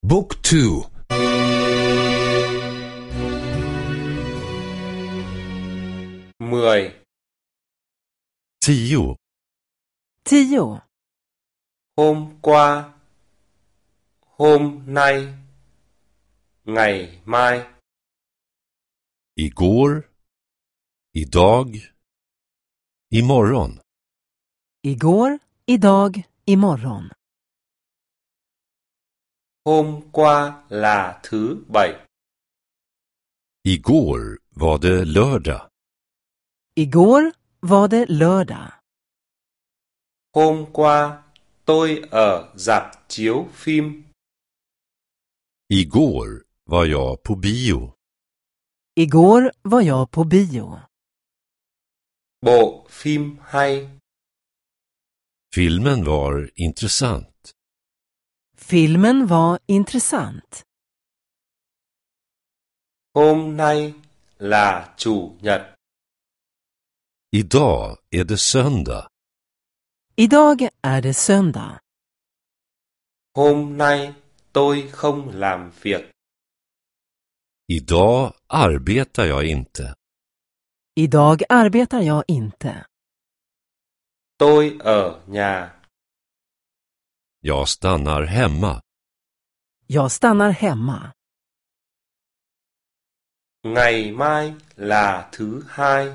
Book 2. 10. 10. 10. Hôm qua, hôm nay, ngày mai. Igår, idag, imorgon. Igår, idag, imorgon. Hôm qua là thứ Bảy. Igår var det lördag. Igår var det lördag. Hôm qua tôi ở rạp chiếu phim. Igår var jag på bio. Igår var jag på bio. Bộ phim hay. Filmen var intressant. Filmen var intressant. Hôm nay là Chủ nhật. Idag är det söndag. Idag är det söndag. Hôm nay tôi không làm việc. Idag arbetar jag inte. Idag arbetar jag inte. Tôi ở nhà. Jag stannar hemma. Jag stannar hemma. Ngày mai là thứ Hai.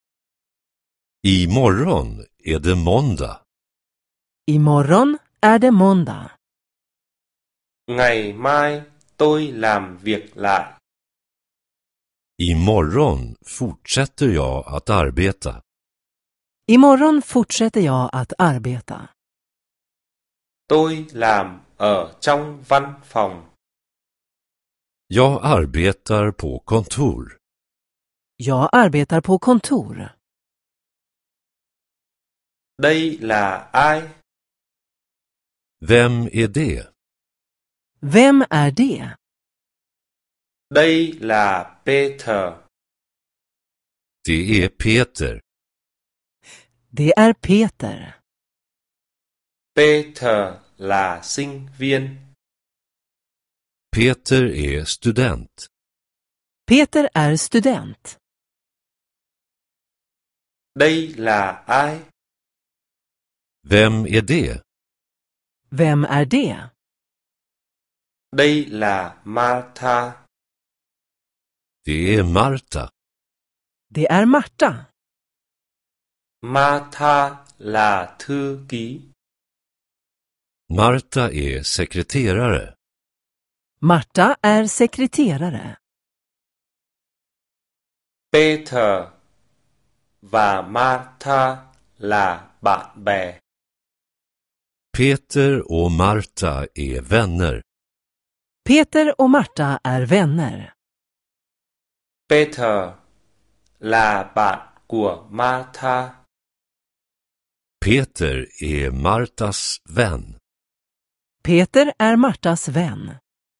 Imorgon är det måndag. Imorgon är det måndag. Ngày mai tôi làm việc lại. Imorgon fortsätter jag att arbeta. Imorgon fortsätter jag att arbeta. Tôi làm ở trong văn phòng. Jag arbetar på kontor. Jag arbetar på kontor. Đây là ai? Vem är det? Vem är det? Đây là Peter. Det är Peter. Det är Peter. Peter là sinh viên. Peter är student. Peter är student. Đây là ai? Vem är det? Vem är det? Đây là Martha. Det är Marta. Det är Marta. Martha là thư ký. Marta är sekreterare. Marta är sekreterare. Peter và Martha là bạn bè. Peter och Marta är vänner. Peter och Marta är vänner. Peter là bạn của Martha. Peter är Martas vän. Peter är Martas vän.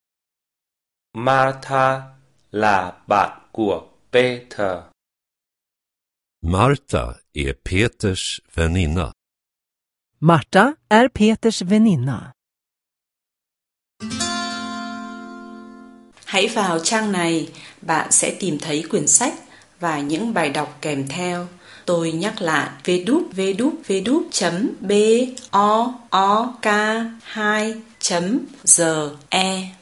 Martha là bạn của Peter. Marta är Peters väninna. Marta är Peters väninna. Hãy vào trang này, bạn sẽ tìm thấy quyển sách và những bài đọc kèm theo. Tôi nhắc lại www.book2.ge